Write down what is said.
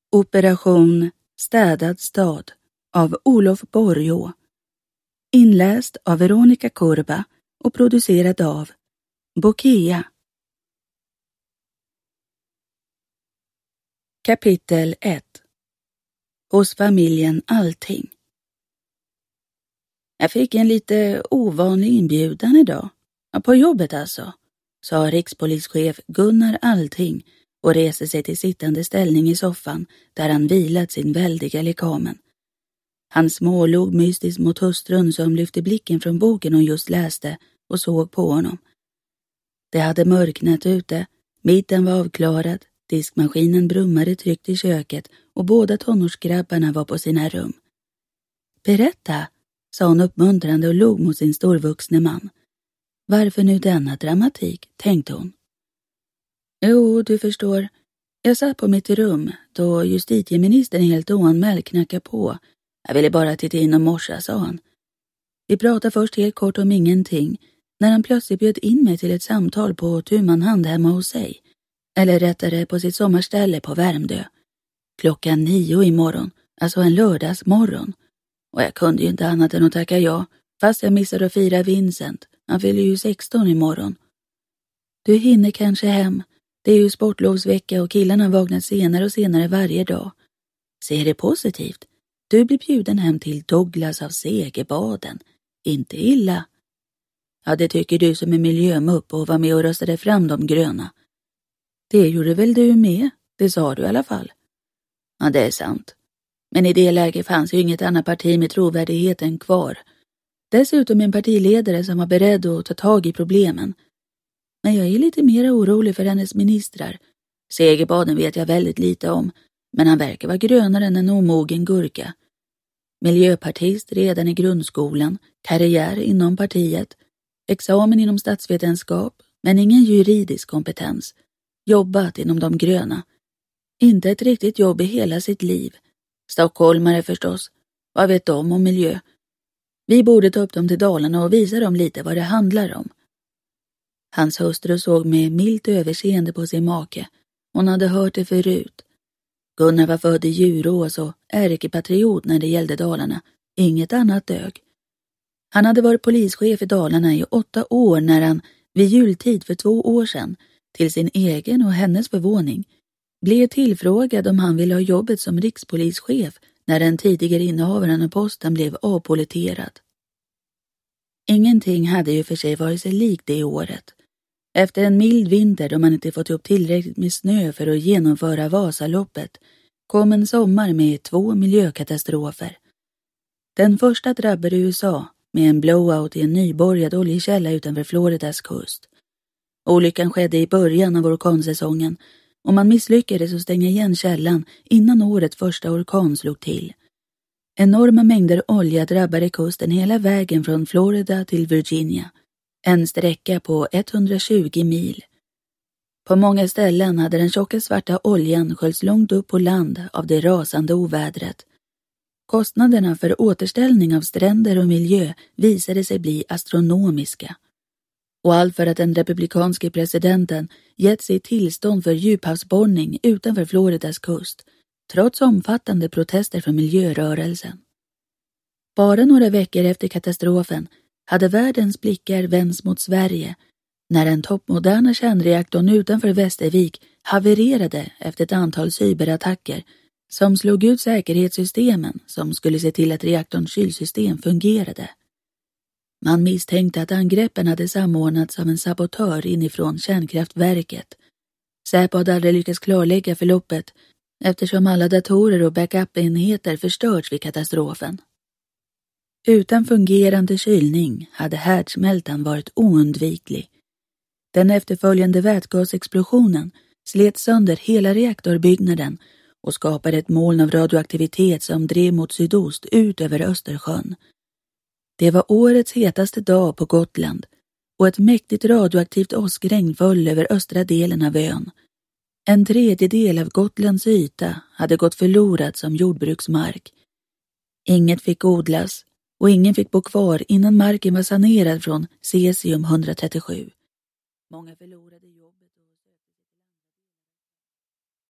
Operation Städad stad av Olof Borgå. Inläst av Veronica Kurba och producerad av Bokea. Kapitel 1. Hos familjen Allting. Jag fick en lite ovanlig inbjudan idag. På jobbet alltså, sa rikspolischef Gunnar Allting och reste sig till sittande ställning i soffan där han vilat sin väldiga lekamen. Han smålog mystiskt mot hustrun som lyfte blicken från boken hon just läste och såg på honom. Det hade mörknat ute, mitten var avklarad, diskmaskinen brummade tryggt i köket och båda tonårsgrabbarna var på sina rum. Berätta, sa hon uppmuntrande och log mot sin storvuxne man. Varför nu denna dramatik, tänkte hon. Jo, du förstår. Jag satt på mitt rum då justitieministern helt oanmäld knackade på. Jag ville bara titta in och morsa, sa han. Vi pratade först helt kort om ingenting när han plötsligt bjöd in mig till ett samtal på tu man hand hemma hos sig. Eller rättare på sitt sommarställe på Värmdö. 9:00 imorgon, alltså en lördagsmorgon. Och jag kunde ju inte annat än att tacka ja, fast jag missade att fira Vincent. Han fyller ju 16 imorgon. Du hinner kanske hem. Det är ju sportlovsvecka och killarna vaknar senare och senare varje dag. Se det positivt. Du blir bjuden hem till Douglas av Segerbaden. Inte illa. Ja, det tycker du som är miljömupp och var med och röstade fram de gröna. Det gjorde väl du med? Det sa du i alla fall. Ja, det är sant. Men i det läget fanns ju inget annat parti med trovärdigheten kvar. Dessutom en partiledare som var beredd att ta tag i problemen. Men jag är lite mer orolig för hennes ministrar. Segerbaden vet jag väldigt lite om, men han verkar vara grönare än en omogen gurka. Miljöpartist redan i grundskolan, karriär inom partiet, examen inom statsvetenskap, men ingen juridisk kompetens. Jobbat inom de gröna. Inte ett riktigt jobb i hela sitt liv. Stockholmare förstås. Vad vet de om miljö? Vi borde ta upp dem till Dalarna och visa dem lite vad det handlar om. Hans hustru såg med milt överseende på sin make. Hon hade hört det förut. Gunnar var född i Djurås och ärkepatriot när det gällde Dalarna. Inget annat dög. Han hade varit polischef i Dalarna i 8 år när han, vid jultid för 2 år sedan, till sin egen och hennes förvåning, blev tillfrågad om han ville ha jobbet som rikspolischef när den tidigare innehavaren av posten blev avpoliterad. Ingenting hade ju för sig varit sig likt det året. Efter en mild vinter då man inte fått upp tillräckligt med snö för att genomföra Vasaloppet kom en sommar med 2 miljökatastrofer. Den första drabbade USA med en blowout i en nyborgad oljekälla utanför Floridas kust. Olyckan skedde i början av orkansäsongen och man misslyckades att stänga igen källan innan årets första orkan slog till. Enorma mängder olja drabbade kusten hela vägen från Florida till Virginia. En sträcka på 120 mil. På många ställen hade den tjocka svarta oljan sköljts långt upp på land av det rasande ovädret. Kostnaderna för återställning av stränder och miljö visade sig bli astronomiska. Och allt för att den republikanske presidenten gett sig tillstånd för djuphavsborrning utanför Floridas kust, trots omfattande protester från miljörörelsen. Bara några veckor efter katastrofen hade världens blickar vänts mot Sverige när den toppmoderna kärnreaktorn utanför Västervik havererade efter ett antal cyberattacker som slog ut säkerhetssystemen som skulle se till att reaktorns kylsystem fungerade. Man misstänkte att angreppen hade samordnats av en sabotör inifrån kärnkraftverket. Säpo hade aldrig lyckats klarlägga förloppet eftersom alla datorer och backup-enheter förstörts vid katastrofen. Utan fungerande kylning hade härdsmältan varit oundviklig. Den efterföljande vätgasexplosionen slet sönder hela reaktorbyggnaden och skapade ett moln av radioaktivitet som drev mot sydost ut över Östersjön. Det var årets hetaste dag på Gotland och ett mäktigt radioaktivt åskregn föll över östra delen av ön. 1/3 av Gotlands yta hade gått förlorad som jordbruksmark. Inget fick odlas och ingen fick bo kvar innan marken var sanerad från cesium 137. Många förlorade jobb.